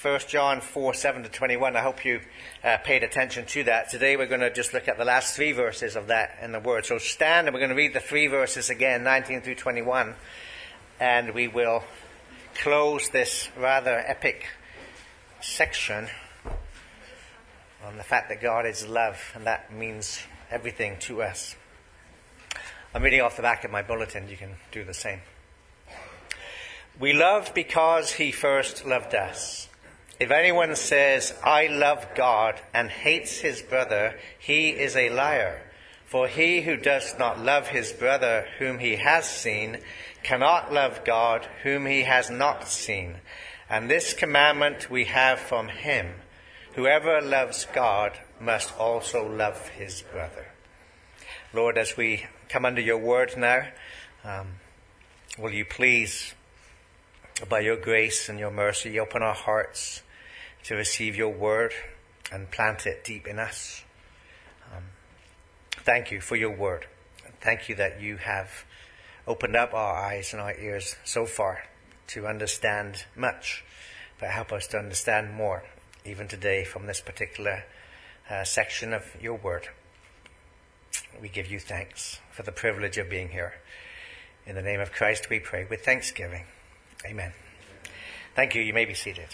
1 John 4:7-21. I hope you paid attention to that. Today we're going to just look at the last 3 verses of that in the Word. So stand and we're going to read the 3 verses again, 19 through 21. And we will close this rather epic section on the fact that God is love, and that means everything to us. I'm reading off the back of my bulletin. You can do the same. We love because he first loved us. If anyone says, I love God, and hates his brother, he is a liar. For he who does not love his brother whom he has seen cannot love God whom he has not seen. And this commandment we have from him: whoever loves God must also love his brother. Lord, as we come under your word now, will you please, by your grace and your mercy, open our hearts to receive your word and plant it deep in us. Thank you for your word. Thank you that you have opened up our eyes and our ears so far to understand much, but help us to understand more, even today, from this particular section of your word. We give you thanks for the privilege of being here. In the name of Christ we pray with thanksgiving. Amen. Thank you. You may be seated.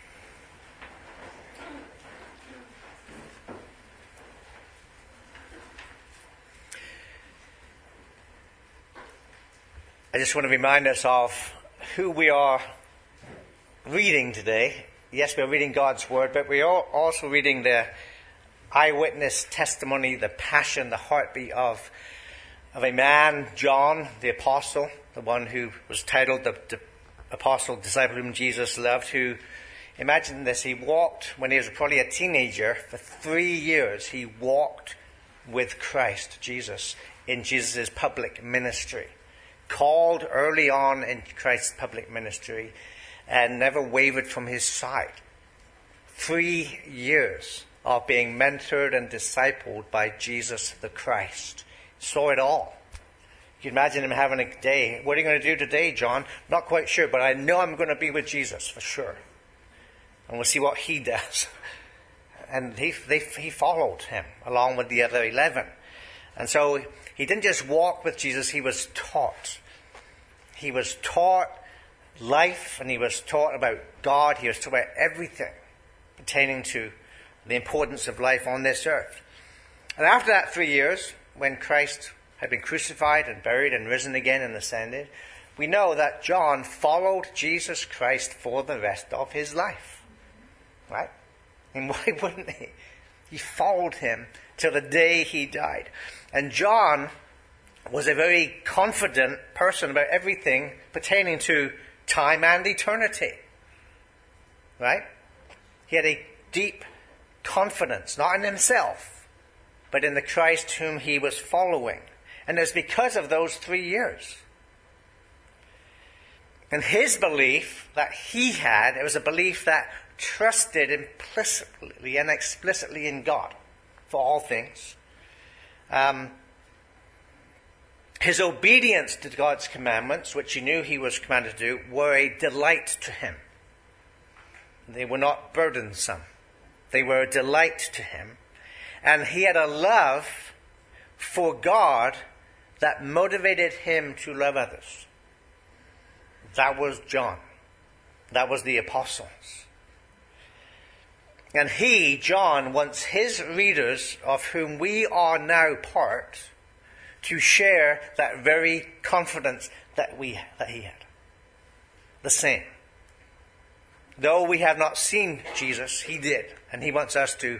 I just want to remind us of who we are reading today. Yes, we're reading God's word, but we are also reading the eyewitness testimony, the passion, the heartbeat of a man, John, the apostle, the one who was titled the apostle, disciple whom Jesus loved, who, imagine this, he walked, when he was probably a teenager, for 3 years, he walked with Christ Jesus in Jesus' public ministry. Called early on in Christ's public ministry and never wavered from his side. 3 years of being mentored and discipled by Jesus the Christ. Saw it all. You can imagine him having a day. What are you going to do today, John? Not quite sure, but I know I'm going to be with Jesus for sure. And we'll see what he does. And he followed him along with the other 11. And so he didn't just walk with Jesus, he was taught. He was taught life, and he was taught about God. He was taught about everything pertaining to the importance of life on this earth. And after that 3 years, when Christ had been crucified and buried and risen again and ascended, we know that John followed Jesus Christ for the rest of his life. Right? And why wouldn't he? He followed him till the day he died. And John was a very confident person about everything pertaining to time and eternity. Right? He had a deep confidence, not in himself, but in the Christ whom he was following. And it's because of those 3 years. And his belief that he had, it was a belief that trusted implicitly and explicitly in God for all things. His obedience to God's commandments, which he knew he was commanded to do, were a delight to him. They were not burdensome. They were a delight to him. And he had a love for God that motivated him to love others. That was John. That was the apostles. And he, John, wants his readers, of whom we are now part, to share that very confidence that he had. The same. Though we have not seen Jesus, he did. And he wants us to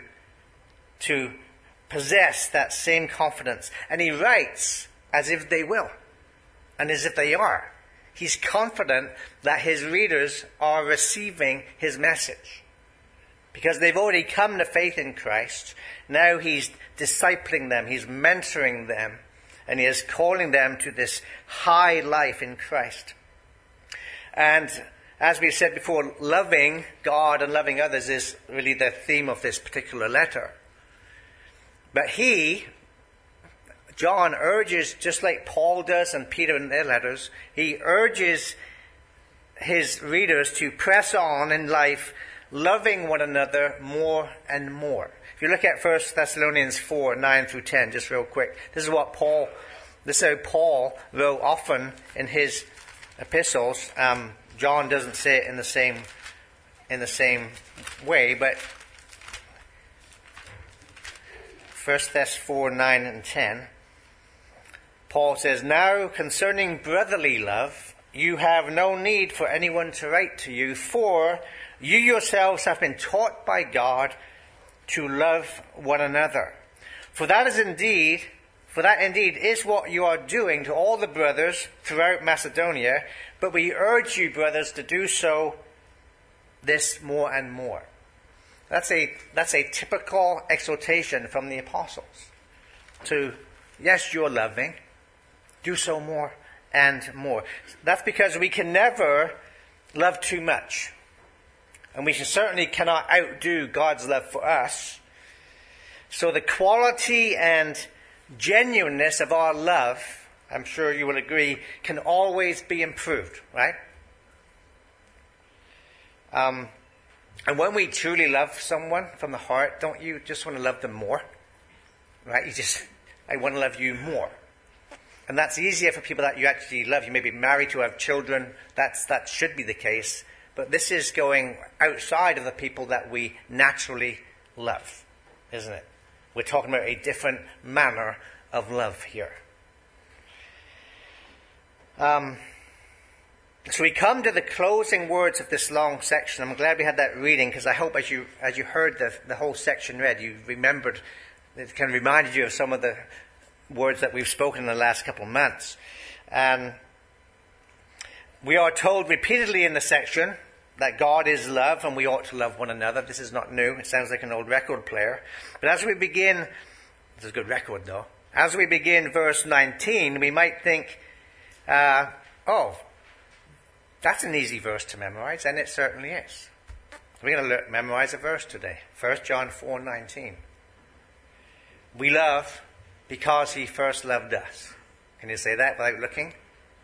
possess that same confidence. And he writes as if they will. And as if they are. He's confident that his readers are receiving his message. Because they've already come to faith in Christ. Now he's discipling them. He's mentoring them. And he is calling them to this high life in Christ. And as we said before, loving God and loving others is really the theme of this particular letter. But John urges, just like Paul does and Peter in their letters, he urges his readers to press on in life loving one another more and more. If you look at 1 Thessalonians 4, 9 through 10, just real quick, this is how Paul wrote often in his epistles. John doesn't say it in the same way, but 1 Thess 4, 9 and 10, Paul says, "Now concerning brotherly love, you have no need for anyone to write to you, for you yourselves have been taught by God to love one another. For that indeed is what you are doing to all the brothers throughout Macedonia, but we urge you, brothers, to do so this more and more." That's a typical exhortation from the apostles. To, yes, you're loving, do so more and more. That's because we can never love too much. And we certainly cannot outdo God's love for us. So the quality and genuineness of our love, I'm sure you will agree, can always be improved, right? And when we truly love someone from the heart, don't you just want to love them more? Right? I want to love you more. And that's easier for people that you actually love. You may be married to have children. That should be the case. But this is going outside of the people that we naturally love, isn't it? We're talking about a different manner of love here. So we come to the closing words of this long section. I'm glad we had that reading, because I hope as you heard the whole section read, you remembered, it kind of reminded you of some of the words that we've spoken in the last couple of months. And we are told repeatedly in the section that God is love and we ought to love one another. This is not new. It sounds like an old record player. But as we begin, this is a good record though. As we begin verse 19, we might think, that's an easy verse to memorize, and it certainly is. We're going to memorize a verse today. 1 John 4:19. We love because he first loved us. Can you say that without looking?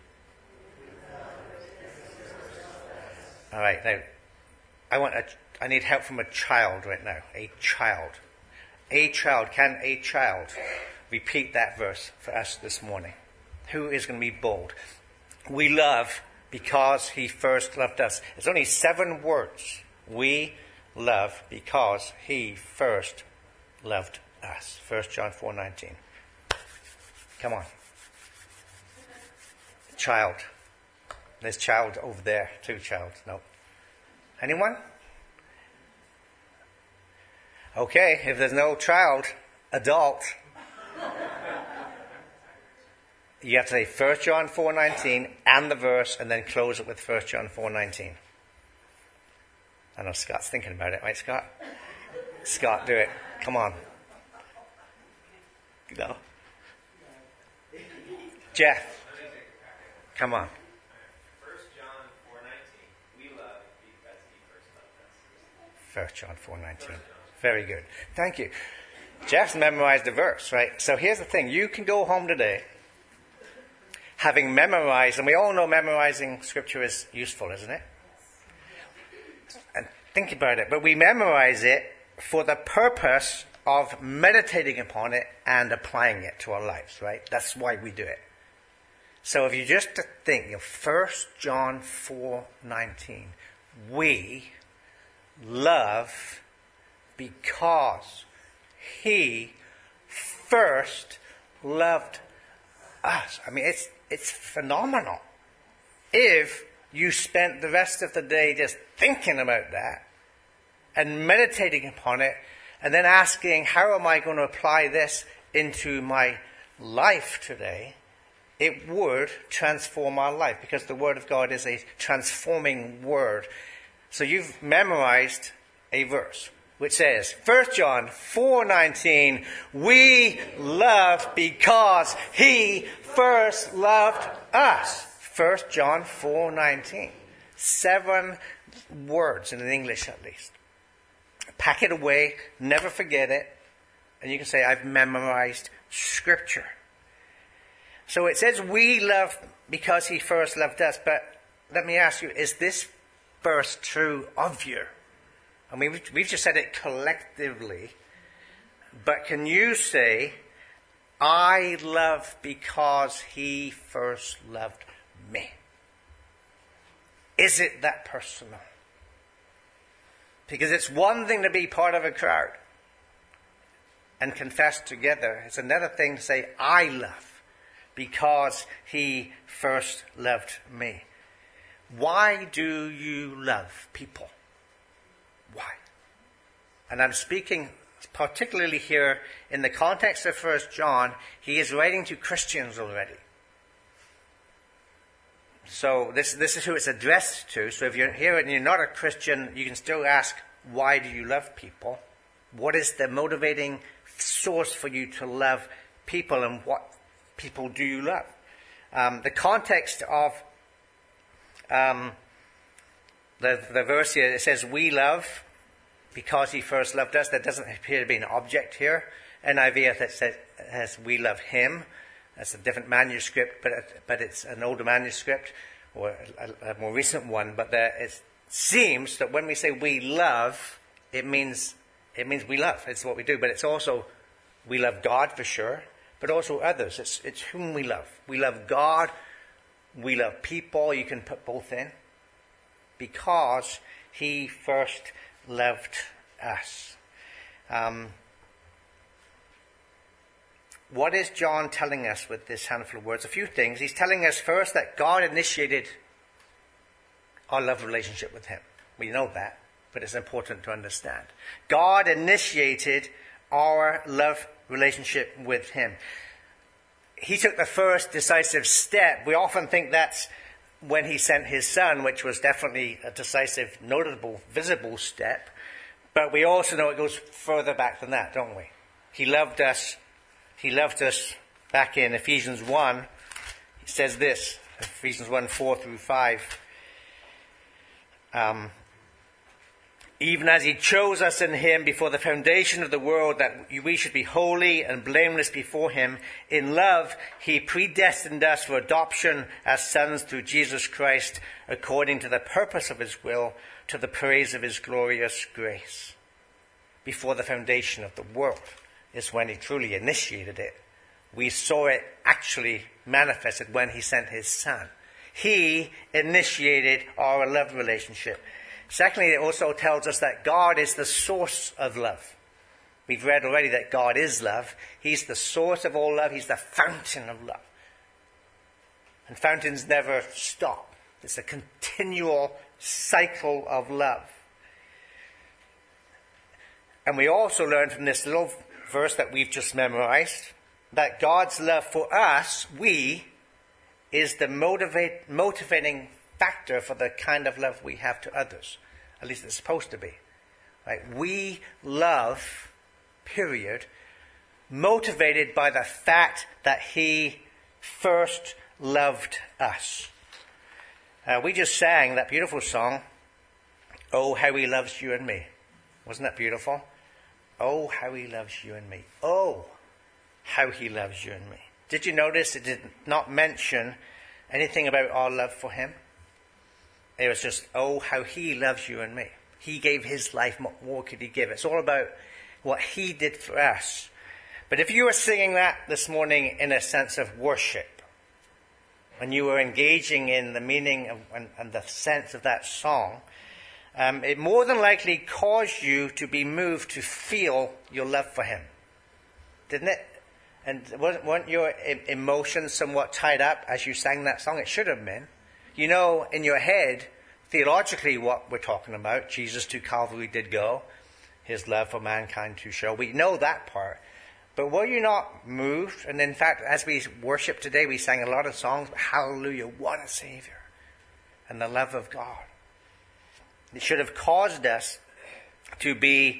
All right, now, I need help from a child right now. A child. Can a child repeat that verse for us this morning? Who is going to be bold? We love because he first loved us. It's only 7 words. We love because he first loved us. 1 John 4:19. Come on. Child. There's child over there. 2 child. No. Anyone? Okay, if there's no child, adult, you have to say 1 John 4:19 and the verse, and then close it with 1 John 4:19. I know Scott's thinking about it, right, Scott? Scott, do it. Come on. No. Jeff, come on. 1 John 4:19. We love because he first loved us. 1 John 4:19. Very good. Thank you. Jeff's memorized the verse, right? So here's the thing. You can go home today having memorized, and we all know memorizing scripture is useful, isn't it? And think about it. But we memorize it for the purpose of meditating upon it and applying it to our lives, right? That's why we do it. So if you just think, 1 John 4:19, we love because he first loved us. I mean, it's phenomenal. If you spent the rest of the day just thinking about that and meditating upon it and then asking, how am I going to apply this into my life today? It would transform our life, because the Word of God is a transforming Word. So you've memorized a verse which says, 1 John 4:19, we love because he first loved us. 1 John 4:19. 7 words in English at least. Pack it away, never forget it, and you can say, I've memorized Scripture. So it says we love because he first loved us, but let me ask you, is this verse true of you? I mean, we've just said it collectively. But can you say, I love because he first loved me? Is it that personal? Because it's one thing to be part of a crowd and confess together. It's another thing to say, I love because he first loved me. Why do you love people? Why? And I'm speaking particularly here in the context of 1 John. He is writing to Christians already. So this is who it's addressed to. So if you're here and you're not a Christian, you can still ask, why do you love people? What is the motivating source for you to love people, and what people do you love? The context of the verse here, it says, we love because he first loved us. That doesn't appear to be an object here. NIV has we love him. That's a different manuscript, but it's an older manuscript, or a more recent one. But it seems that when we say we love, it means we love. It's what we do. But it's also, we love God for sure, but also others. It's whom we love. We love God. We love people. You can put both in. Because he first loved us. What is John telling us with this handful of words? A few things. He's telling us first that God initiated our love relationship with him. We know that, but it's important to understand. God initiated our love relationship with him. He took the first decisive step. We often think that's when he sent his son, which was definitely a decisive, notable, visible step. But we also know it goes further back than that, don't we? He loved us. He loved us back in Ephesians 1. He says this, Ephesians 1, 4 through 5. Even as he chose us in him before the foundation of the world, that we should be holy and blameless before him. In love, he predestined us for adoption as sons through Jesus Christ, according to the purpose of his will, to the praise of his glorious grace. Before the foundation of the world is when he truly initiated it. We saw it actually manifested when he sent his son. He initiated our love relationship. Secondly, it also tells us that God is the source of love. We've read already that God is love. He's the source of all love. He's the fountain of love. And fountains never stop. It's a continual cycle of love. And we also learn from this little verse that we've just memorized that God's love for us, is the motivating factor for the kind of love we have to others. At least it's supposed to be. Right? We love, period, motivated by the fact that he first loved us. We just sang that beautiful song, Oh, How He Loves You and Me. Wasn't that beautiful? Oh, how he loves you and me. Oh, how he loves you and me. Did you notice it did not mention anything about our love for him? It was just, oh, how he loves you and me. He gave his life. What more could he give? It's all about what he did for us. But if you were singing that this morning in a sense of worship, when you were engaging in the meaning of, and the sense of that song, it more than likely caused you to be moved to feel your love for him. Didn't it? And weren't your emotions somewhat tied up as you sang that song? It should have been. You know, in your head, theologically what we're talking about, Jesus to Calvary did go, his love for mankind to show. We know that part. But were you not moved? And in fact, as we worship today, we sang a lot of songs, hallelujah, what a Savior. And the love of God. It should have caused us to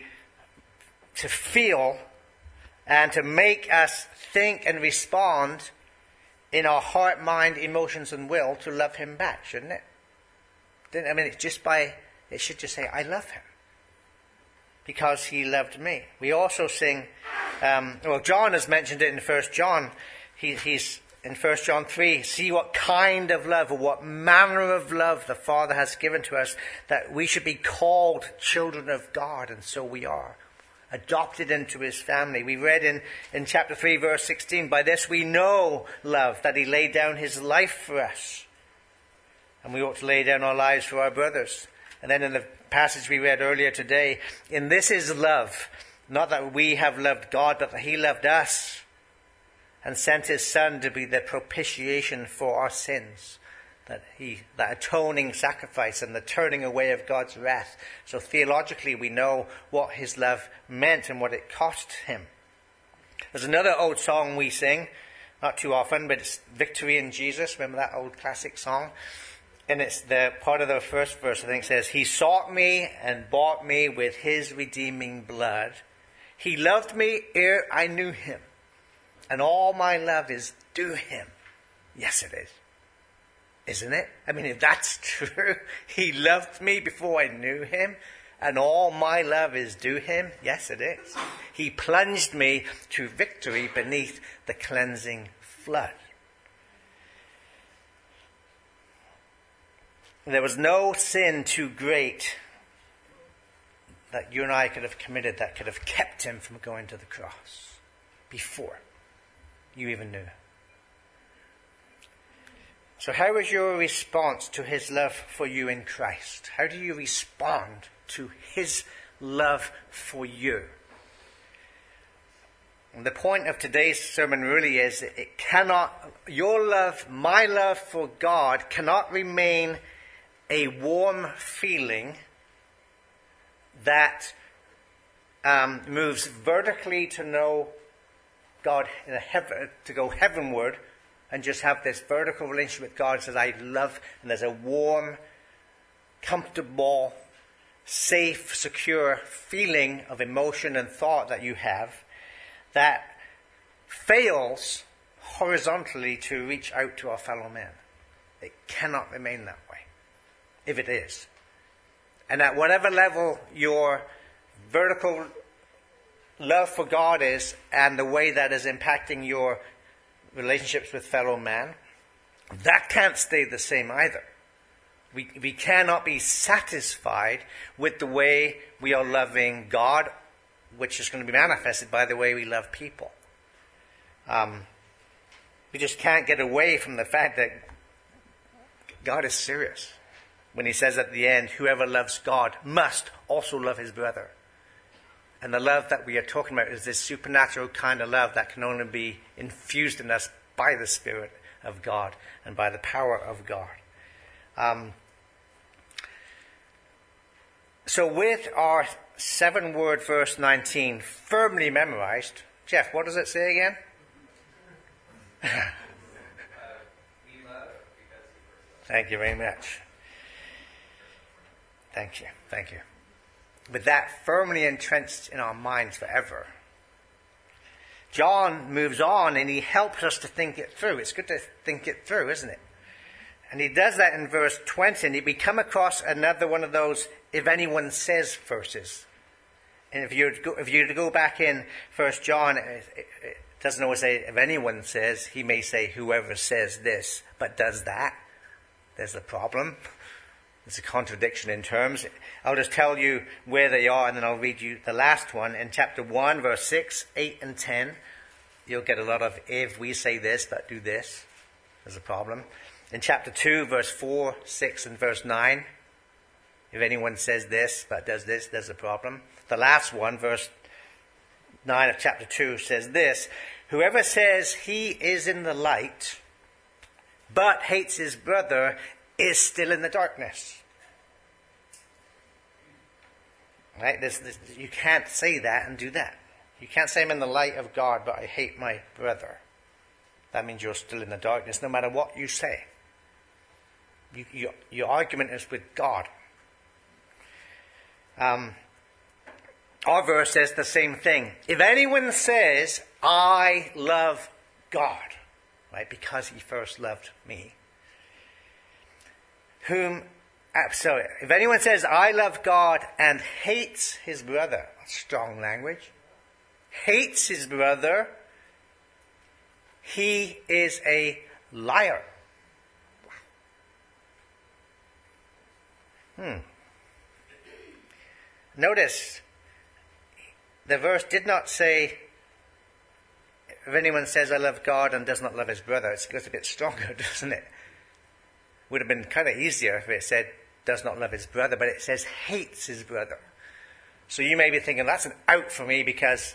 feel and to make us think and respond in our heart, mind, emotions, and will to love him back, shouldn't it? I mean, it should just say, I love him. Because he loved me. We also sing, John has mentioned it in 1 John. He's in 1 John 3, see what kind of love or what manner of love the Father has given to us, that we should be called children of God, and so we are. Adopted into his family. We read in chapter 3, verse 16, by this we know love, that he laid down his life for us. And we ought to lay down our lives for our brothers. And then in the passage we read earlier today, in this is love, not that we have loved God, but that he loved us and sent his Son to be the propitiation for our sins. That atoning sacrifice and the turning away of God's wrath. So theologically we know what his love meant and what it cost him. There's another old song we sing, not too often, but it's Victory in Jesus. Remember that old classic song? And it's the part of the first verse, I think, says, he sought me and bought me with his redeeming blood. He loved me ere I knew him, and all my love is due him. Yes, it is. Isn't it? I mean, if that's true, he loved me before I knew him, and all my love is due him. Yes, it is. He plunged me to victory beneath the cleansing flood. There was no sin too great that you and I could have committed that could have kept him from going to the cross before you even knew. So how is your response to his love for you in Christ? How do you respond to his love for you? And the point of today's sermon really is that your love, my love for God cannot remain a warm feeling that moves vertically to know God to go heavenward and just have this vertical relationship with God. It says, I love, and there's a warm, comfortable, safe, secure feeling of emotion and thought that you have that fails horizontally to reach out to our fellow man. It cannot remain that way, if it is. And at whatever level your vertical love for God is and the way that is impacting your relationships with fellow man, that can't stay the same either. We cannot be satisfied with the way we are loving God, which is going to be manifested by the way we love people. We just can't get away from the fact that God is serious when he says at the end, whoever loves God must also love his brother. And the love that we are talking about is this supernatural kind of love that can only be infused in us by the Spirit of God and by the power of God. So with our 7-word verse 19 firmly memorized, Jeff, what does it say again? We love because he first loved. Thank you very much. Thank you. With that firmly entrenched in our minds forever, John moves on and he helps us to think it through. It's good to think it through, isn't it? And he does that in verse 20, and we come across another one of those if anyone says verses. And if you were to go back in 1 John, it doesn't always say if anyone says. He may say whoever says this, but does that. There's a problem. It's a contradiction in terms. I'll just tell you where they are, and then I'll read you the last one. In chapter 1, verse 6, 8, and 10, you'll get a lot of if we say this, but do this. There's a problem. In chapter 2, verse 4, 6, and verse 9, if anyone says this, but does this, there's a problem. The last one, verse 9 of chapter 2, says this, whoever says he is in the light, but hates his brother, is still in the darkness. Right? You can't say that and do that. You can't say I'm in the light of God, but I hate my brother. That means you're still in the darkness, no matter what you say. Your argument is with God. Our verse says the same thing. If anyone says, I love God, right, because he first loved me, if anyone says, I love God and hates his brother, that's strong language, hates his brother, he is a liar. Notice, the verse did not say, if anyone says, I love God and does not love his brother. It goes a bit stronger, doesn't it? Would have been kind of easier if it said, does not love his brother, but it says, hates his brother. So you may be thinking, that's an out for me because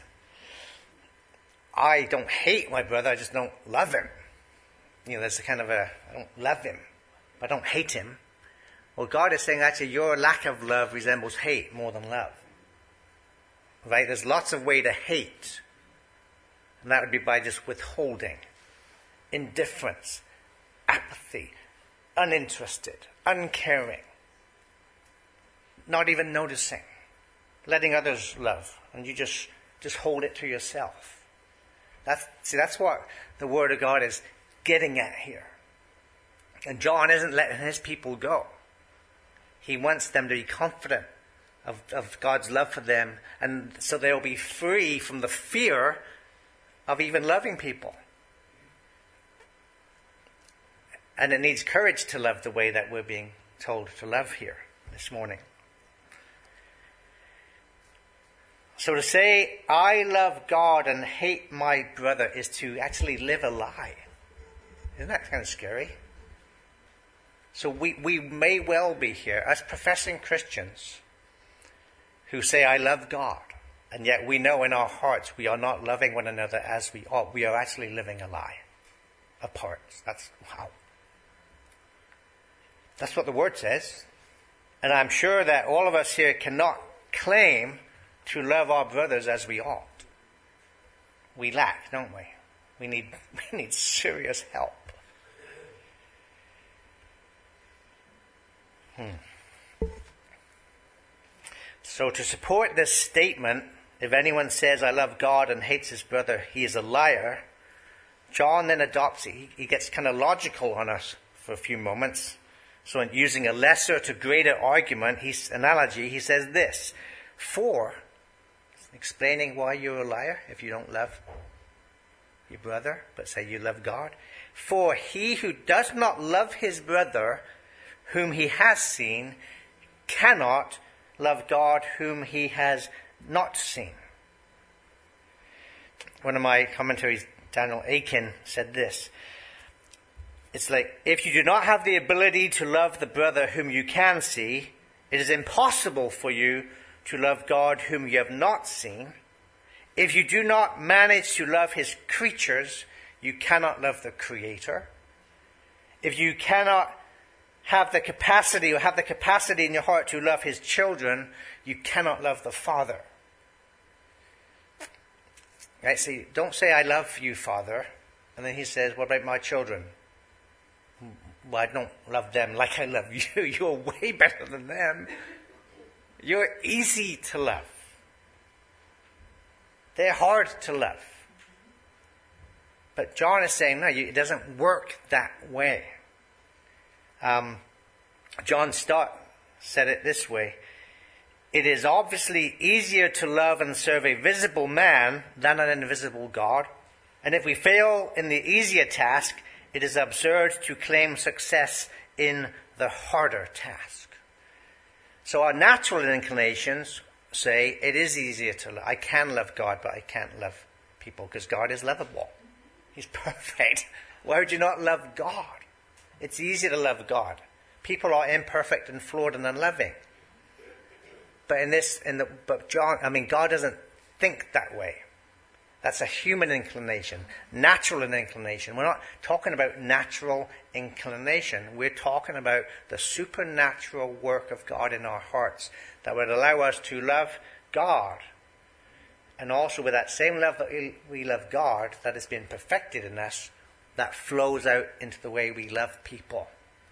I don't hate my brother, I just don't love him. There's a kind of I don't love him, but I don't hate him. Well, God is saying actually your lack of love resembles hate more than love. Right? There's lots of way to hate. And that would be by just withholding, indifference, apathy, uninterested, uncaring, not even noticing, letting others love, and you just hold it to yourself. That's what the Word of God is getting at here. And John isn't letting his people go. He wants them to be confident of God's love for them, and so they'll be free from the fear of even loving people. And it needs courage to love the way that we're being told to love here this morning. So to say, I love God and hate my brother is to actually live a lie. Isn't that kind of scary? So we may well be here as professing Christians who say, I love God. And yet we know in our hearts we are not loving one another as we ought. We are actually living a lie. Apart. That's what the Word says. And I'm sure that all of us here cannot claim to love our brothers as we ought. We lack, don't we? We need serious help. So to support this statement, if anyone says, I love God and hates his brother, he is a liar, John then adopts it. He gets kind of logical on us for a few moments. So in using a lesser to greater argument, analogy, he says this. For, explaining why you're a liar if you don't love your brother, but say you love God. For he who does not love his brother, whom he has seen, cannot love God whom he has not seen. One of my commentaries, Daniel Aiken, said this. It's like, if you do not have the ability to love the brother whom you can see, it is impossible for you to love God whom you have not seen. If you do not manage to love his creatures, you cannot love the Creator. If you cannot have the capacity in your heart to love his children, you cannot love the Father. Right? So don't say, I love you, Father. And then he says, what about my children? Well, I don't love them like I love you. You're way better than them. You're easy to love. They're hard to love. But John is saying, no, it doesn't work that way. John Stott said it this way. It is obviously easier to love and serve a visible man than an invisible God. And if we fail in the easier task, it is absurd to claim success in the harder task. So our natural inclinations say it is easier to love. I can love God, but I can't love people because God is lovable. He's perfect. Why would you not love God? It's easier to love God. People are imperfect and flawed and unloving. But God doesn't think that way. That's a human inclination, natural inclination. We're not talking about natural inclination. We're talking about the supernatural work of God in our hearts that would allow us to love God. And also with that same love that we love God that has been perfected in us, that flows out into the way we love people.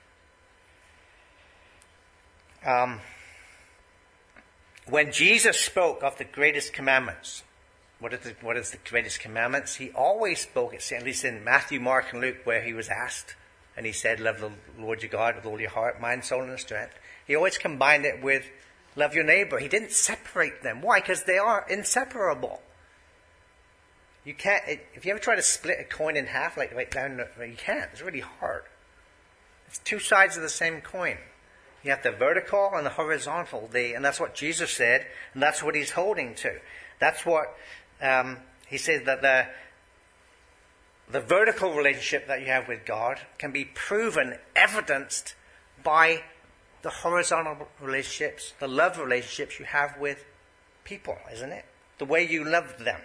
When Jesus spoke of the greatest commandments, what is the greatest commandments? He always spoke, at least in Matthew, Mark, and Luke, where he was asked, and he said, love the Lord your God with all your heart, mind, soul, and strength. He always combined it with love your neighbor. He didn't separate them. Why? Because they are inseparable. You can't. If you ever try to split a coin in half, like right down, you can't. It's really hard. It's two sides of the same coin. You have the vertical and the horizontal. And that's what Jesus said, and that's what he's holding to. That's what he says, that the vertical relationship that you have with God can be proven, evidenced by the horizontal relationships, the love relationships you have with people, isn't it? The way you love them.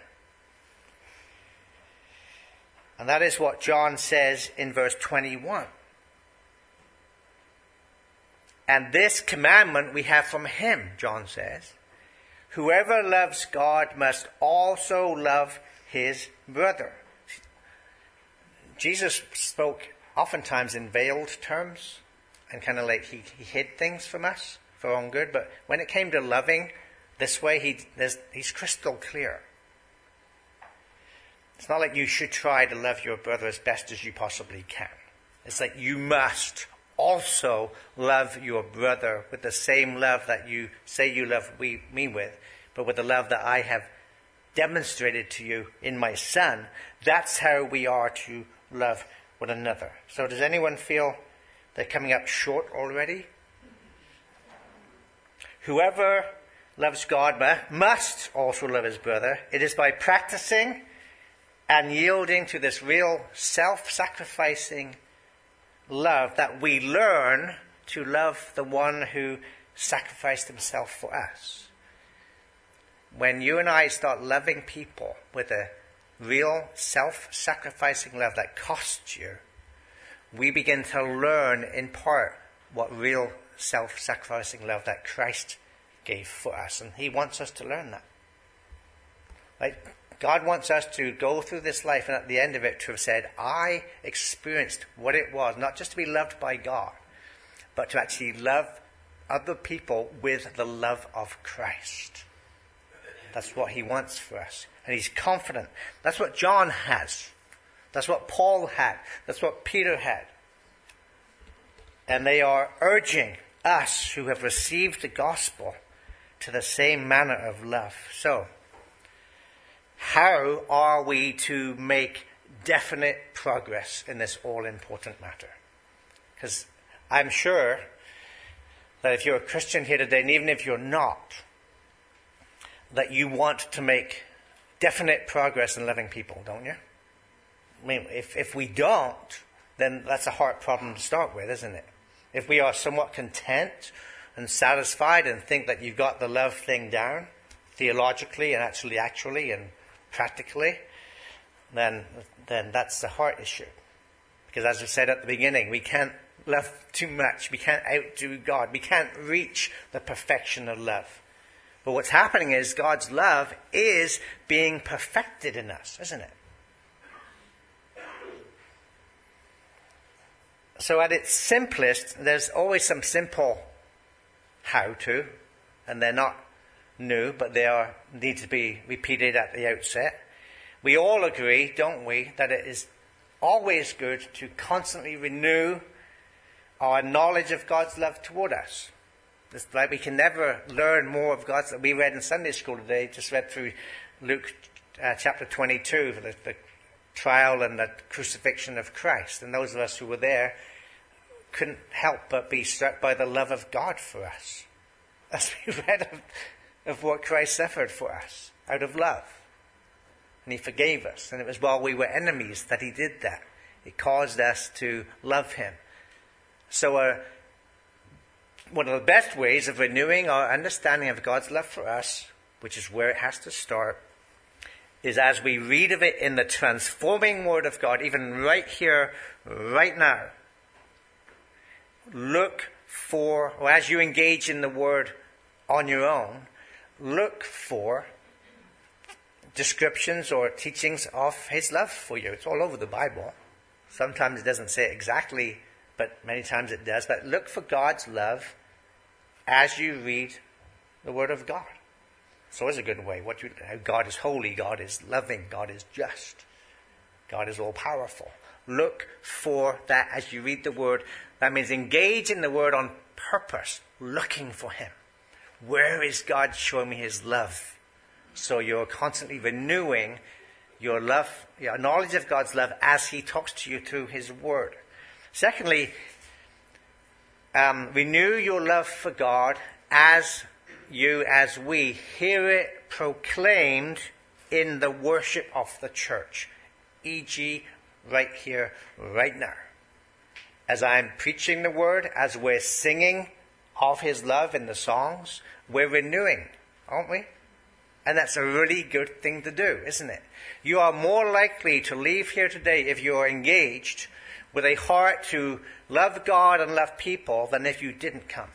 And that is what John says in verse 21. And this commandment we have from him, John says. Whoever loves God must also love his brother. Jesus spoke oftentimes in veiled terms and kind of like he hid things from us for our own good. But when it came to loving this way, he's crystal clear. It's not like you should try to love your brother as best as you possibly can. It's like you must also love your brother with the same love that you say you love me with, but with the love that I have demonstrated to you in my Son. That's how we are to love one another. So does anyone feel they're coming up short already? Whoever loves God must also love his brother. It is by practicing and yielding to this real self-sacrificing love that we learn to love the one who sacrificed himself for us. When you and I start loving people with a real self-sacrificing love that costs you, we begin to learn in part what real self-sacrificing love that Christ gave for us. And he wants us to learn that. Right? God wants us to go through this life and at the end of it to have said, I experienced what it was, not just to be loved by God, but to actually love other people with the love of Christ. That's what he wants for us. And he's confident. That's what John has. That's what Paul had. That's what Peter had. And they are urging us who have received the gospel to the same manner of love. So, how are we to make definite progress in this all-important matter? Because I'm sure that if you're a Christian here today, and even if you're not, that you want to make definite progress in loving people, don't you? I mean, if we don't, then that's a hard problem to start with, isn't it? If we are somewhat content and satisfied and think that you've got the love thing down, theologically and actually and practically, then that's the heart issue. Because as I said at the beginning, we can't love too much. We can't outdo God. We can't reach the perfection of love. But what's happening is God's love is being perfected in us, isn't it? So at its simplest, there's always some simple how-to, and they're not new, but they need to be repeated at the outset. We all agree, don't we, that it is always good to constantly renew our knowledge of God's love toward us. It's like we can never learn more of God's love. We read in Sunday school today, just read through Luke chapter 22, the trial and the crucifixion of Christ. And those of us who were there couldn't help but be struck by the love of God for us. As we read of what Christ suffered for us out of love. And he forgave us. And it was while we were enemies that he did that. It caused us to love him. So one of the best ways of renewing our understanding of God's love for us, which is where it has to start, is as we read of it in the transforming Word of God, even right here, right now. Look for, or as you engage in the Word on your own, look for descriptions or teachings of his love for you. It's all over the Bible. Sometimes it doesn't say it exactly, but many times it does. But look for God's love as you read the Word of God. It's always a good way. God is holy, God is loving, God is just, God is all-powerful. Look for that as you read the Word. That means engage in the Word on purpose, looking for him. Where is God showing me his love? So you're constantly renewing your love, your knowledge of God's love as he talks to you through his word. Secondly, renew your love for God as we hear it proclaimed in the worship of the church, e.g., right here, right now. As I'm preaching the word, as we're singing of his love in the songs, we're renewing, aren't we? And that's a really good thing to do, isn't it? You are more likely to leave here today if you're engaged with a heart to love God and love people than if you didn't come.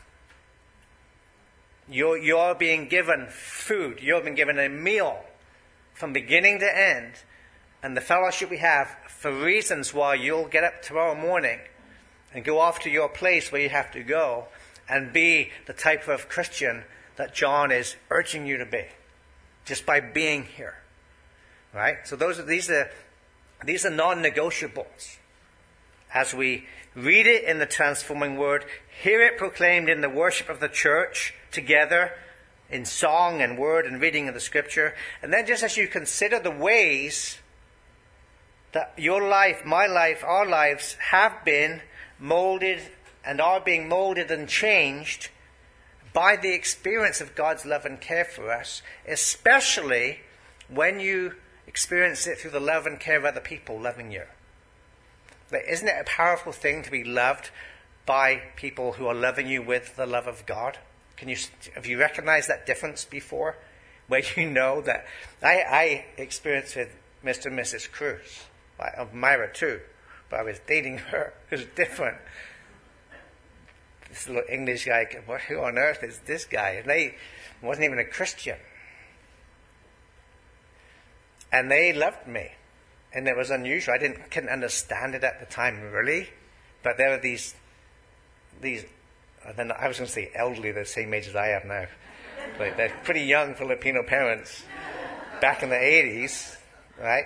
You're being given food. You're being given a meal from beginning to end. And the fellowship we have for reasons why you'll get up tomorrow morning and go off to your place where you have to go and be the type of Christian that John is urging you to be, just by being here. Right? So these are non-negotiables. As we read it in the transforming word, hear it proclaimed in the worship of the church together, in song and word and reading of the scripture, and then just as you consider the ways that your life, my life, our lives have been molded and are being molded and changed by the experience of God's love and care for us, especially when you experience it through the love and care of other people loving you. But isn't it a powerful thing to be loved by people who are loving you with the love of God? Have you recognized that difference before? Where you know that I experienced with Mr. and Mrs. Cruz, of Myra too, but I was dating her. It was different. This little English guy, who on earth is this guy? And he wasn't even a Christian. And they loved me. And it was unusual. I couldn't understand it at the time, really. But there were these then I was going to say elderly, the same age as I am now. Like they're pretty young Filipino parents back in the 80s, right?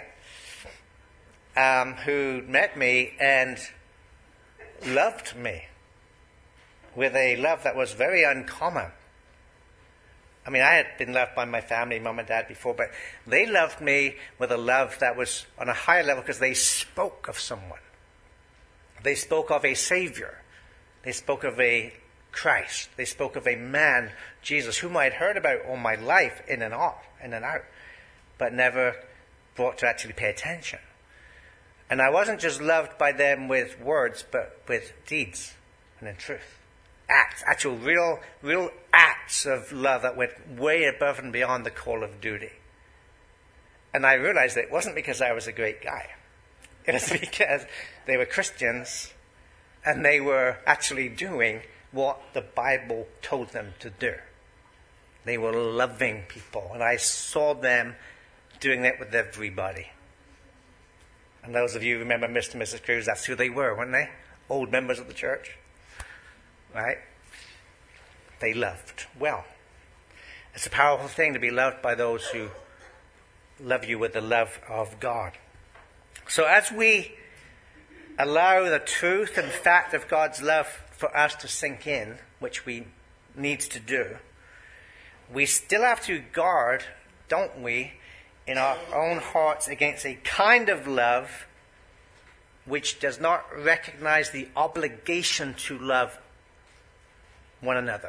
Who met me and loved me with a love that was very uncommon. I mean, I had been loved by my family, mum and dad before, but they loved me with a love that was on a higher level because they spoke of someone. They spoke of a Savior. They spoke of a Christ. They spoke of a man, Jesus, whom I had heard about all my life, in and out, but never brought to actually pay attention. And I wasn't just loved by them with words, but with deeds and in truth. Acts, actual real acts of love that went way above and beyond the call of duty. And I realized that it wasn't because I was a great guy. It was because they were Christians and they were actually doing what the Bible told them to do. They were loving people, and I saw them doing that with everybody. And those of you who remember Mr. and Mrs. Cruz, that's who they were, weren't they? Old members of the church. Right? They loved well. It's a powerful thing to be loved by those who love you with the love of God. So as we allow the truth and fact of God's love for us to sink in, which we need to do, we still have to guard, don't we, in our own hearts against a kind of love which does not recognize the obligation to love one another.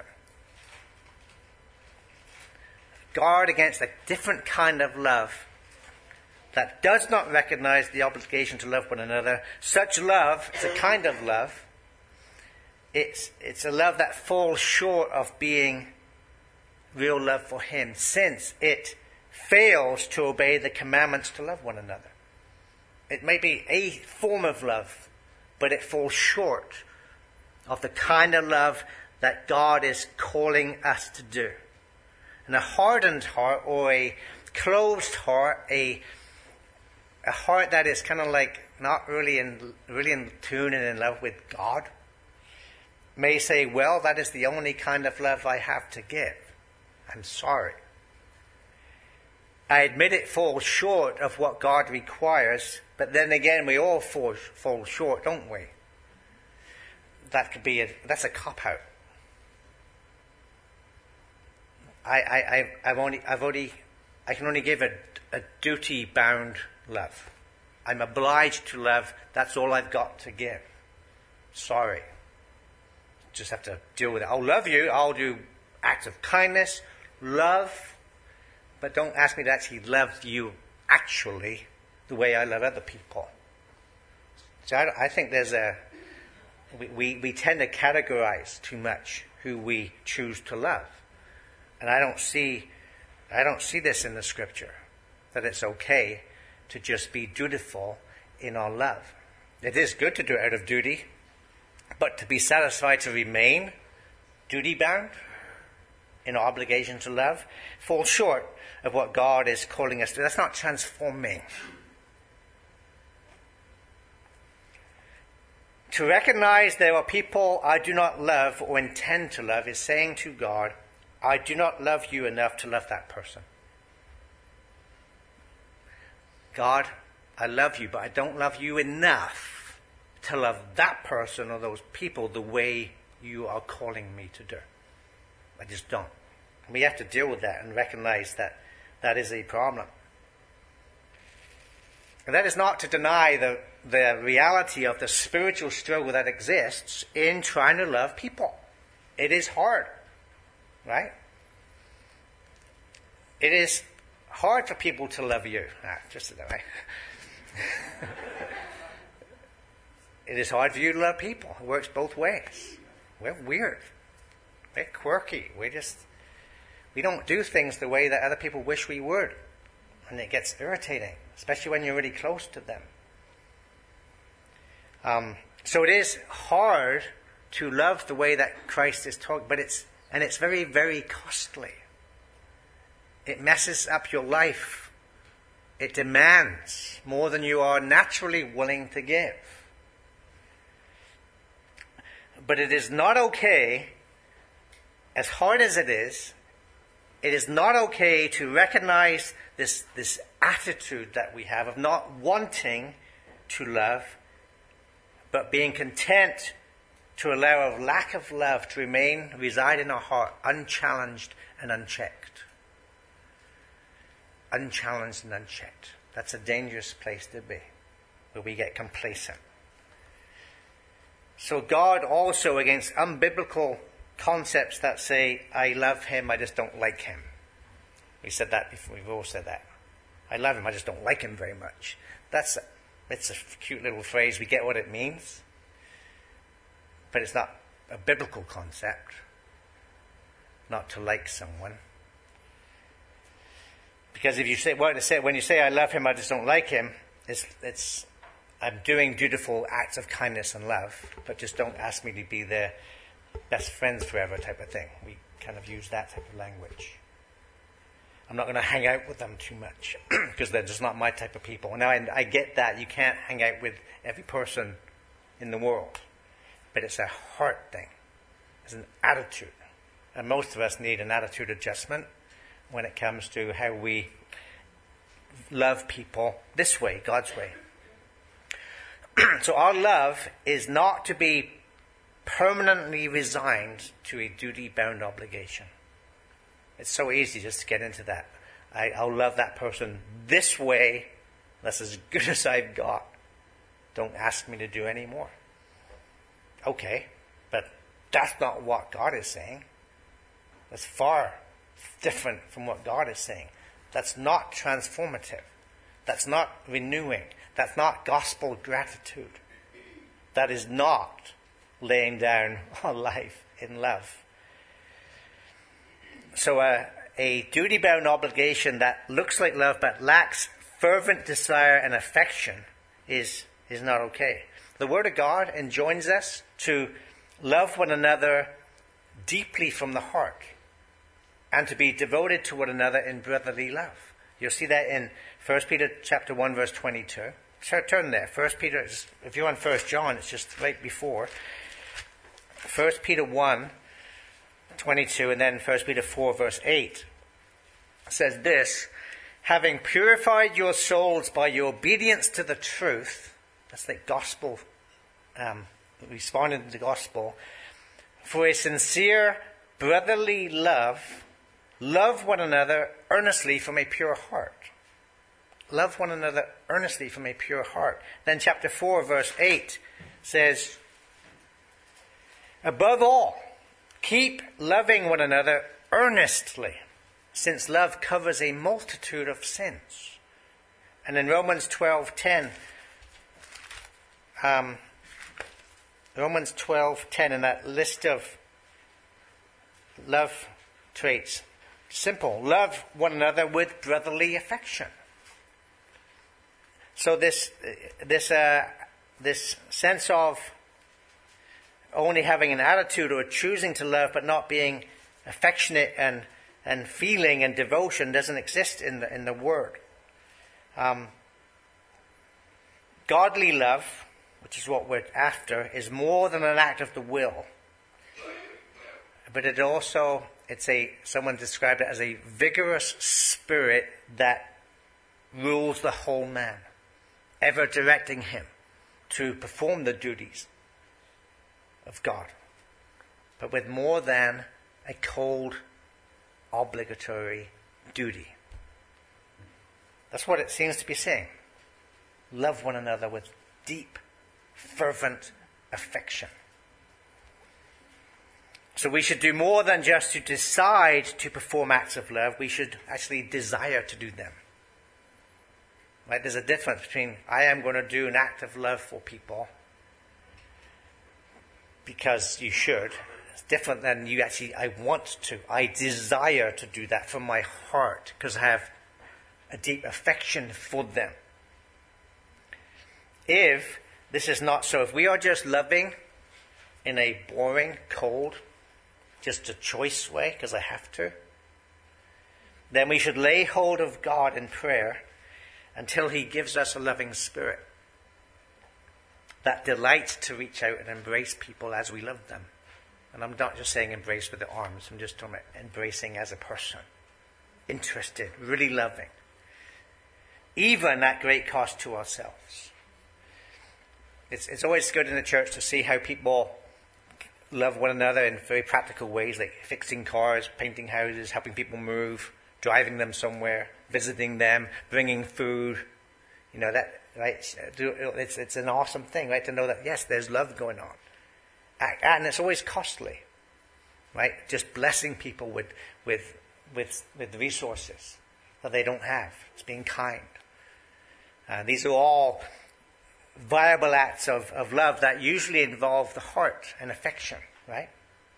Guard against a different kind of love that does not recognize the obligation to love one another. Such love is a kind of love. It's a love that falls short of being real love for Him, since it fails to obey the commandments to love one another. It may be a form of love, but it falls short of the kind of love that God is calling us to do. And a hardened heart, or a closed heart, a heart that is kind of like not really in tune and in love with God, may say, well, that is the only kind of love I have to give. I'm sorry. I admit it falls short of what God requires, but then again, we all fall short, don't we? That's a cop-out. I can only give a duty-bound love. I'm obliged to love. That's all I've got to give. Sorry. Just have to deal with it. I'll love you. I'll do acts of kindness, love, but don't ask me to actually love you actually the way I love other people. So I think there's we tend to categorize too much who we choose to love. And I don't see this in the scripture, that it's okay to just be dutiful in our love. It is good to do it out of duty, but to be satisfied to remain duty-bound in our obligation to love falls short of what God is calling us to. That's not transforming. To recognize there are people I do not love or intend to love is saying to God, I do not love you enough to love that person. God, I love you, but I don't love you enough to love that person or those people the way you are calling me to do. I just don't. And we have to deal with that and recognize that that is a problem. And that is not to deny the reality of the spiritual struggle that exists in trying to love people. It is hard, right? It is hard for people to love you. Just that way. It is hard for you to love people. It works both ways. We're weird. We're quirky. We don't do things the way that other people wish we would. And it gets irritating, especially when you're really close to them. So it is hard to love the way that Christ is taught, but it's very, very costly. It messes up your life. It demands more than you are naturally willing to give. But it is not okay, as hard as it is not okay to recognize this attitude that we have of not wanting to love, but being content to allow a lack of love to reside in our heart unchallenged and unchecked. Unchallenged and unchecked. That's a dangerous place to be, where we get complacent. So God also, against unbiblical concepts that say, I love him, I just don't like him. We said that before, we've all said that. I love him, I just don't like him very much. It's a cute little phrase, we get what it means. But it's not a biblical concept, not to like someone. Because if you say, when you say I love him, I just don't like him, it's I'm doing dutiful acts of kindness and love, but just don't ask me to be their best friends forever type of thing. We kind of use that type of language. I'm not going to hang out with them too much because they're just not my type of people. Now, I get that. You can't hang out with every person in the world. But it's a heart thing. It's an attitude. And most of us need an attitude adjustment when it comes to how we love people this way, God's way. So our love is not to be permanently resigned to a duty-bound obligation. It's so easy just to get into that. I'll love that person this way. That's as good as I've got. Don't ask me to do any more. Okay, but that's not what God is saying. That's far different from what God is saying. That's not transformative. That's not renewing. That's not gospel gratitude. That is not laying down our life in love. So a duty-bound obligation that looks like love but lacks fervent desire and affection is not okay. The Word of God enjoins us to love one another deeply from the heart and to be devoted to one another in brotherly love. You'll see that in 1 Peter chapter 1, verse 22. Turn there. 1 Peter, if you're on 1 John, it's just right before. 1 Peter 1, 22, and then 1 Peter 4, verse 8. It says this, having purified your souls by your obedience to the truth, that's the gospel, responding to the gospel, for a sincere brotherly love, love one another earnestly from a pure heart. love one another earnestly from a pure heart. Then chapter 4, verse 8 says, above all, keep loving one another earnestly, since love covers a multitude of sins. And in Romans 12:10, in that list of love traits, simple, love one another with brotherly affection. So this sense of only having an attitude or choosing to love but not being affectionate and feeling and devotion doesn't exist in the Word. Godly love, which is what we're after, is more than an act of the will. But someone described it as a vigorous spirit that rules the whole man, ever directing him to perform the duties of God, but with more than a cold, obligatory duty. That's what it seems to be saying. Love one another with deep, fervent affection. So we should do more than just to decide to perform acts of love. We should actually desire to do them. Right? There's a difference between I am going to do an act of love for people because you should. It's different than I want to. I desire to do that from my heart because I have a deep affection for them. If this is not so, if we are just loving in a boring, cold, just a choice way because I have to, then we should lay hold of God in prayer until He gives us a loving spirit that delights to reach out and embrace people as we love them. And I'm not just saying embrace with the arms, I'm just talking about embracing as a person. Interested, really loving. Even at great cost to ourselves. It's always good in the church to see how people love one another in very practical ways, like fixing cars, painting houses, helping people move, driving them somewhere, visiting them, bringing food. You know that, right? It's an awesome thing, right? To know that yes, there's love going on, and it's always costly, right? Just blessing people with resources that they don't have. It's being kind. These are all viable acts of love that usually involve the heart and affection, right?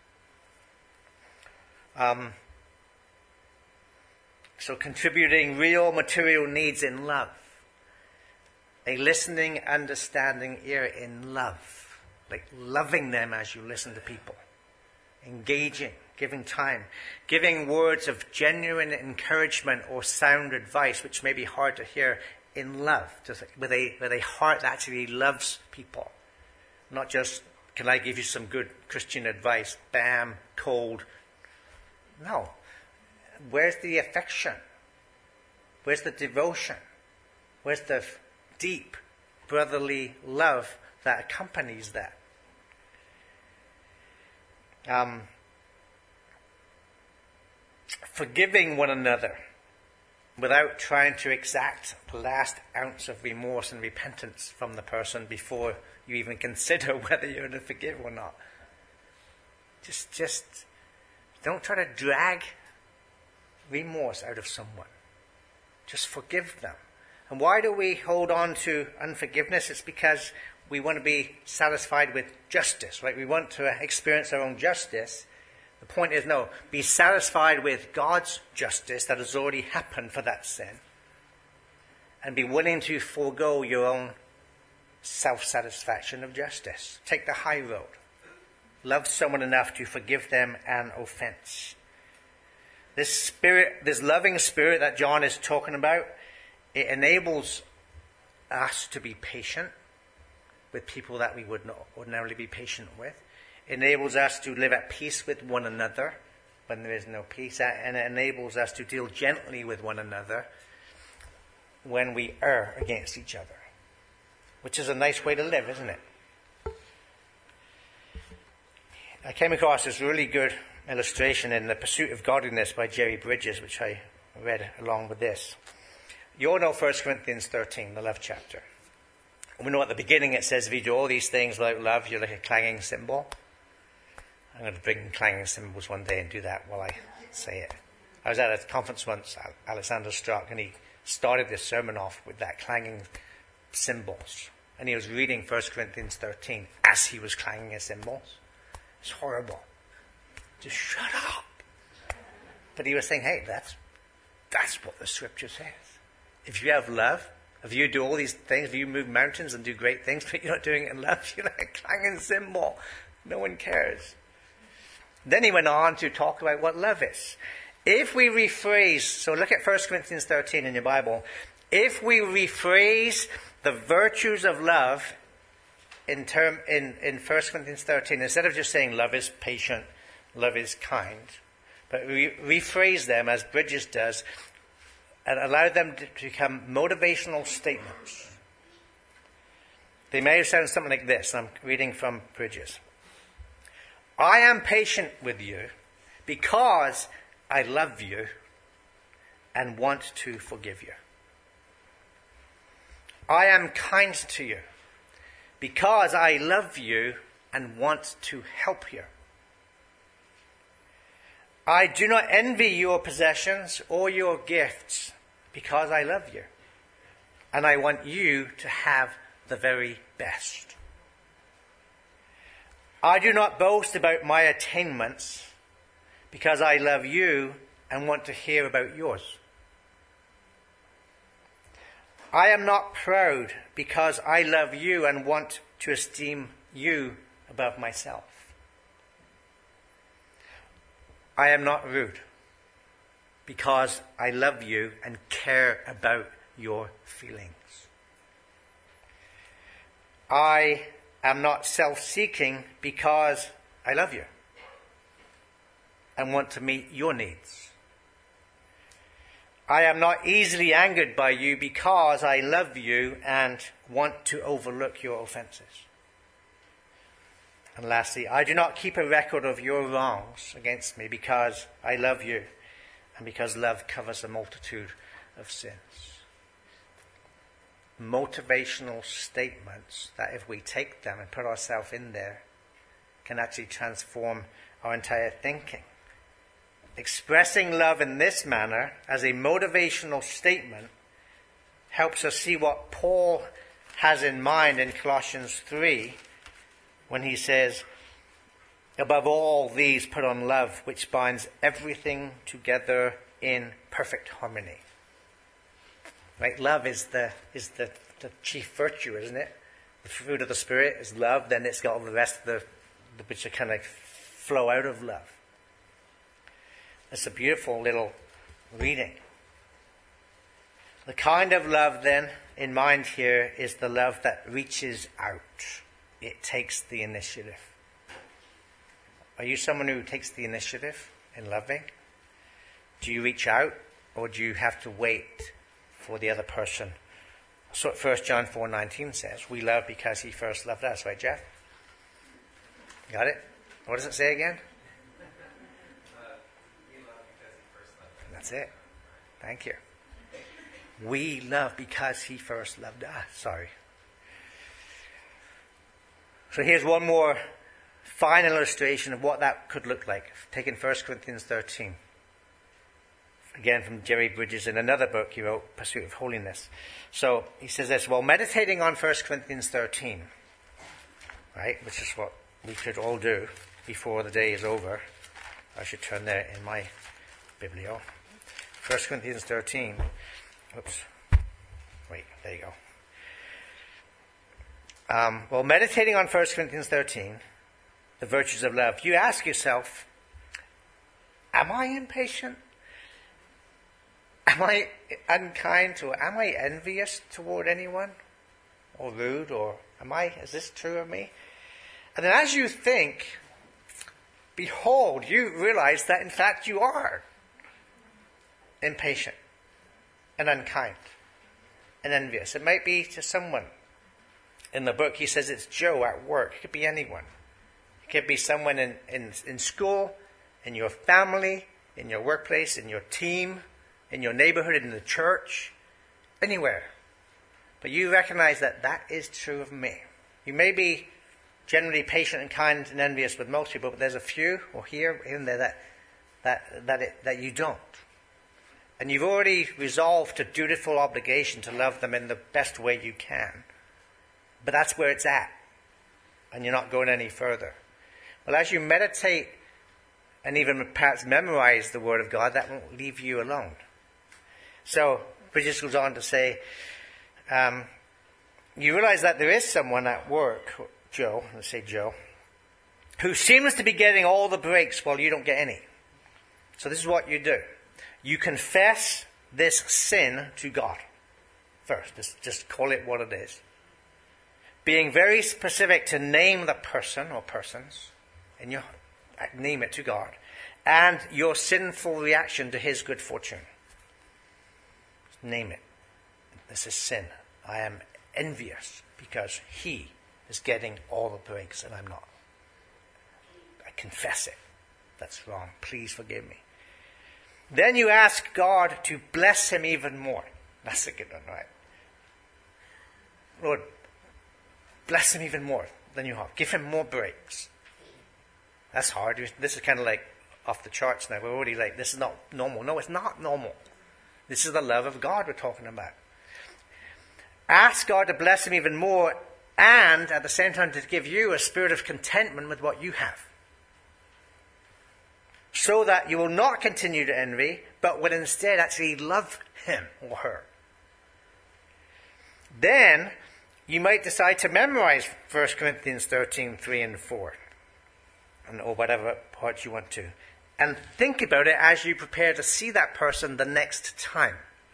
So contributing real material needs in love. A listening, understanding ear in love. Like loving them as you listen to people. Engaging, giving time. Giving words of genuine encouragement or sound advice, which may be hard to hear, in love, just with a heart that actually loves people. Not just, can I give you some good Christian advice? Bam, cold. No. Where's the affection? Where's the devotion? Where's the deep brotherly love that accompanies that? Forgiving one another without trying to exact the last ounce of remorse and repentance from the person before you even consider whether you're to forgive or not. Just don't try to drag remorse out of someone. Just forgive them. And why do we hold on to unforgiveness? It's because we want to be satisfied with justice, right? We want to experience our own justice. The point is, no, be satisfied with God's justice that has already happened for that sin. And be willing to forego your own self-satisfaction of justice. Take the high road. Love someone enough to forgive them an offense. This spirit, this loving spirit that John is talking about, it enables us to be patient with people that we would not ordinarily be patient with. It enables us to live at peace with one another when there is no peace. And it enables us to deal gently with one another when we err against each other. Which is a nice way to live, isn't it? I came across this really good illustration in The Pursuit of Godliness by Jerry Bridges, which I read along with this. You all know 1 Corinthians 13, the love chapter. We know at the beginning it says, if you do all these things without love, you're like a clanging cymbal. I'm going to bring clanging cymbals one day and do that while I say it. I was at a conference once, Alexander Struck, and he started this sermon off with that clanging cymbals. And he was reading 1 Corinthians 13 as he was clanging his cymbals. It's horrible. Just shut up. But he was saying, hey, that's what the scripture says. If you have love, if you do all these things, if you move mountains and do great things, but you're not doing it in love, you're like a clanging cymbal. No one cares. Then he went on to talk about what love is. If we rephrase, so look at 1 Corinthians 13 in your Bible. If we rephrase the virtues of love in 1 Corinthians 13, instead of just saying love is patient, love is kind, but we rephrase them as Bridges does and allow them to become motivational statements. They may sound something like this. I'm reading from Bridges. I am patient with you because I love you and want to forgive you. I am kind to you because I love you and want to help you. I do not envy your possessions or your gifts because I love you and I want you to have the very best. I do not boast about my attainments because I love you and want to hear about yours. I am not proud because I love you and want to esteem you above myself. I am not rude because I love you and care about your feelings. I am not self-seeking because I love you and want to meet your needs. I am not easily angered by you because I love you and want to overlook your offenses. And lastly, I do not keep a record of your wrongs against me because I love you and because love covers a multitude of sins. Motivational statements that if we take them and put ourselves in there can actually transform our entire thinking. Expressing love in this manner as a motivational statement helps us see what Paul has in mind in Colossians 3 when he says, above all these put on love, which binds everything together in perfect harmony. Right? Love is the chief virtue, isn't it? The fruit of the Spirit is love, then it's got all the rest of the which are kind of flow out of love. It's a beautiful little reading. The kind of love then in mind here is the love that reaches out. It takes the initiative. Are you someone who takes the initiative in loving? Do you reach out or do you have to wait for the other person? That's what 1 John 4:19 says. We love because he first loved us. Right, Jeff? Got it? What does it say again? We love because he first loved us. That's it. Thank you. We love because he first loved us. Sorry. So here's one more final illustration of what that could look like. Taking 1 Corinthians 13. Again from Jerry Bridges in another book he wrote, Pursuit of Holiness. So he says this, while meditating on 1 Corinthians 13, right, which is what we should all do before the day is over. I should turn there in my biblio. 1 Corinthians 13. Oops. Wait, there you go. While meditating on 1 Corinthians 13, the virtues of love, you ask yourself, am I impatient? Am I unkind or am I envious toward anyone? Or rude? Or is this true of me? And then as you think, behold, you realize that in fact you are impatient and unkind and envious. It might be to someone. In the book he says it's Joe at work. It could be anyone. It could be someone in school, in your family, in your workplace, in your team, in your neighborhood, in the church. anywhere. But you recognize that that is true of me. You may be generally patient and kind and envious with most people, but there's a few, or here and there, that you don't. And you've already resolved a dutiful obligation to love them in the best way you can. But that's where it's at. And you're not going any further. Well, as you meditate and even perhaps memorize the Word of God, that won't leave you alone. So, Bridges goes on to say, you realize that there is someone at work, Joe, let's say Joe, who seems to be getting all the breaks while you don't get any. So this is what you do. You confess this sin to God first. Just call it what it is. Being very specific to name the person or persons, and you name it to God, and your sinful reaction to his good fortune. Name it. This is sin. I am envious because he is getting all the breaks and I'm not. I confess it. That's wrong. Please forgive me. Then you ask God to bless him even more. That's a good one, right? Lord, bless him even more than you have. Give him more breaks. That's hard. This is kind of like off the charts now. We're already like, this is not normal. No, it's not normal. This is the love of God we're talking about. Ask God to bless him even more and at the same time to give you a spirit of contentment with what you have. So that you will not continue to envy, but will instead actually love him or her. Then you might decide to memorize 1 Corinthians 13, 3 and 4. Or whatever part you want to. And think about it as you prepare to see that person the next time.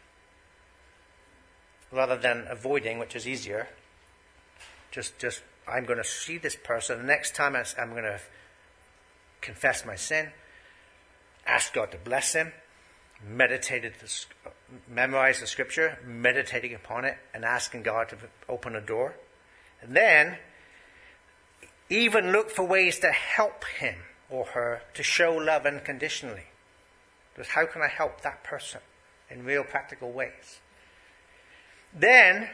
Rather than avoiding, which is easier. Just I'm going to see this person. The next time I'm going to confess my sin. Ask God to bless him. Memorize the scripture. Meditating upon it. And asking God to open a door. And then even look for ways to help him or her to show love unconditionally. Just how can I help that person in real practical ways? Then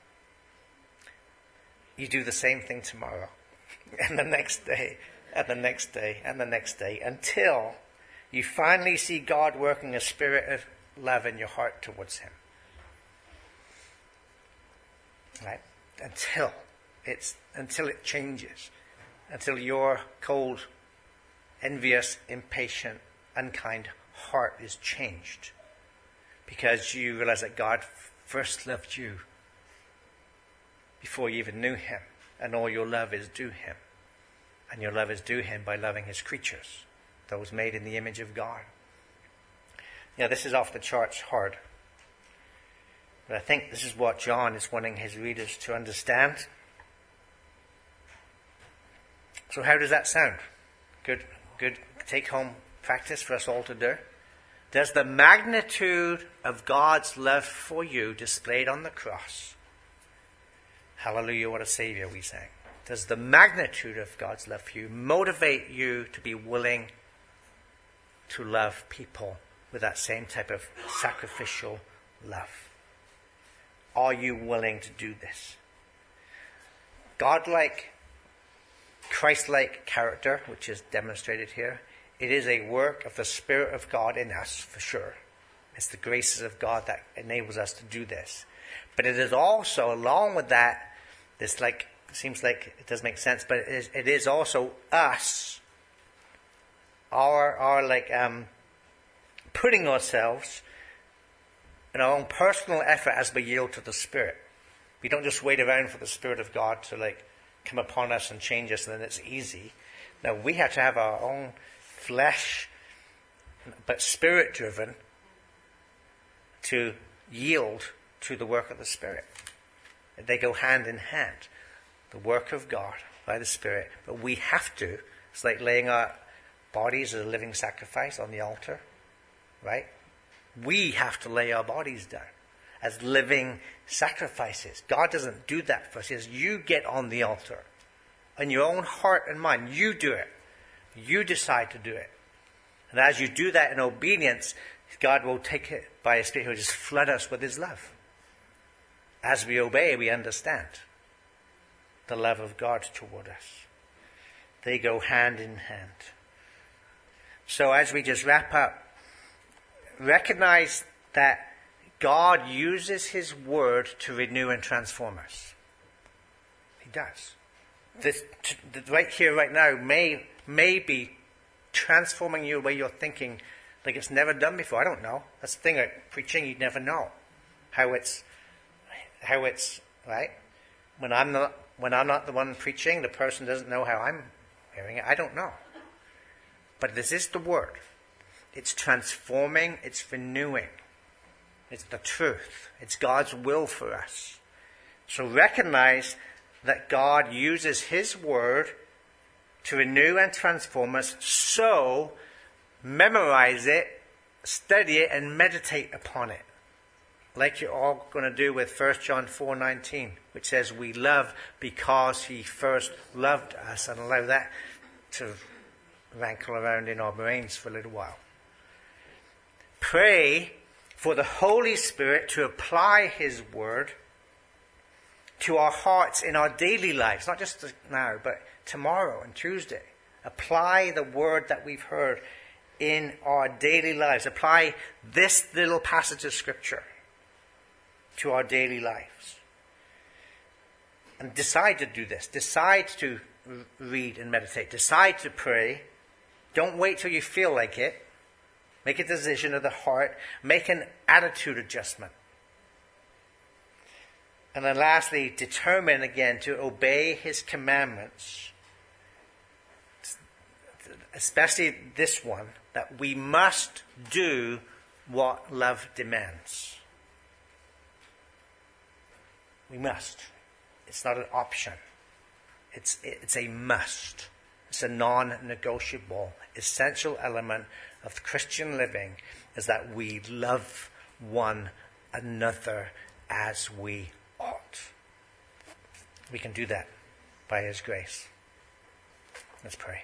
you do the same thing tomorrow and the next day and the next day and the next day until you finally see God working a spirit of love in your heart towards him. Right? Until it changes. Until your cold, envious, impatient, unkind heart is changed. Because you realize that God first loved you before you even knew him. And all your love is due him. And your love is due him by loving his creatures. Those made in the image of God. Yeah, this is off the charts hard. But I think this is what John is wanting his readers to understand. So how does that sound? Good take-home practice for us all to do. Does the magnitude of God's love for you displayed on the cross, hallelujah, what a Savior, we sang. Does the magnitude of God's love for you motivate you to be willing to love people with that same type of sacrificial love? Are you willing to do this? Godlike, Christ-like character, which is demonstrated here, it is a work of the Spirit of God in us, for sure. It's the graces of God that enables us to do this. But it is also, along with that, it seems like it doesn't make sense, but it is also us, putting ourselves in our own personal effort as we yield to the Spirit. We don't just wait around for the Spirit of God to come upon us and change us and then it's easy. No, we have to have our own flesh, but Spirit driven, to yield to the work of the Spirit. They go hand in hand. The work of God by the Spirit. But we have to. It's like laying our bodies as a living sacrifice on the altar. Right? We have to lay our bodies down as living sacrifices. God doesn't do that for us. He says, you get on the altar. In your own heart and mind, you do it. You decide to do it. And as you do that in obedience, God will take it by His Spirit. He will just flood us with His love. as we obey, we understand the love of God toward us. They go hand in hand. So as we just wrap up, recognize that God uses his word to renew and transform us. He does. This right here, right now, may be transforming you the way you're thinking like it's never done before. I don't know. That's the thing about preaching, you never know how it's right. When I'm not the one preaching, the person doesn't know how I'm hearing it. I don't know. But this is the word. It's transforming, it's renewing. It's the truth. It's God's will for us. So recognize that God uses his word to renew and transform us. So memorize it, study it, and meditate upon it. Like you're all going to do with 1 John 4:19, which says we love because he first loved us. And allow that to rankle around in our brains for a little while. Pray for the Holy Spirit to apply his word to our hearts in our daily lives. Not just now, but tomorrow and Tuesday. Apply the word that we've heard in our daily lives. Apply this little passage of Scripture to our daily lives. And decide to do this. Decide to read and meditate. Decide to pray. Don't wait till you feel like it. Make a decision of the heart. Make an attitude adjustment. And then lastly, determine again to obey his commandments. Especially this one, that we must do what love demands. We must. It's not an option. It's a must. It's a non-negotiable, essential element of Christian living is that we love one another as we ought. We can do that by his grace. Let's pray.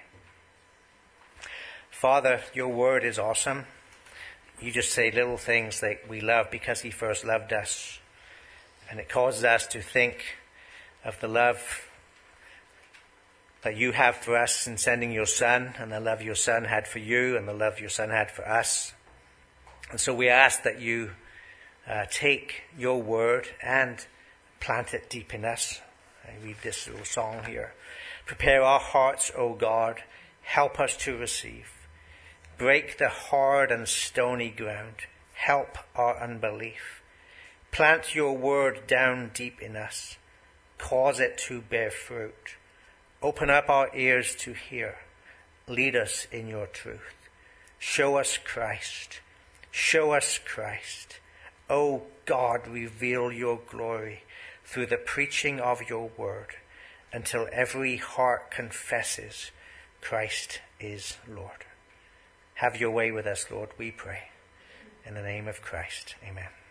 Father, your word is awesome. You just say little things like we love because he first loved us. And it causes us to think of the love that you have for us in sending your Son, and the love your Son had for you, and the love your Son had for us. And so we ask that you take your word and plant it deep in us. I read this little song here. Prepare our hearts, O God. Help us to receive. Break the hard and stony ground. Help our unbelief. Plant your word down deep in us. Cause it to bear fruit. Open up our ears to hear. Lead us in your truth. Show us Christ. Show us Christ. O God, reveal your glory through the preaching of your word until every heart confesses Christ is Lord. Have your way with us, Lord, we pray. In the name of Christ, amen.